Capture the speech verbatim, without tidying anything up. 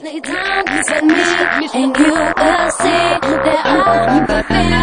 lay down beside me, and you will see that I'm perfect.